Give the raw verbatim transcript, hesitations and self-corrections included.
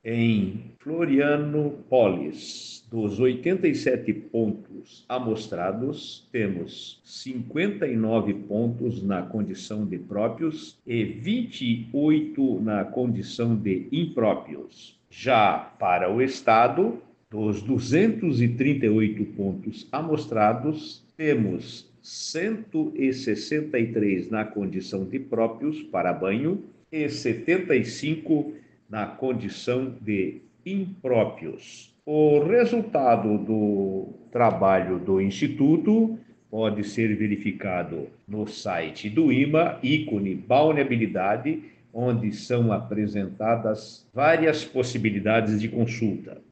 Em Florianópolis, dos oitenta e sete pontos amostrados, temos cinquenta e nove pontos na condição de próprios e vinte e oito na condição de impróprios. Já para o Estado, dos duzentos e trinta e oito pontos amostrados, temos cento e sessenta e três na condição de próprios para banho e setenta e cinco na condição de impróprios. O resultado do trabalho do Instituto pode ser verificado no site do IMA, ícone balneabilidade, onde são apresentadas várias possibilidades de consulta.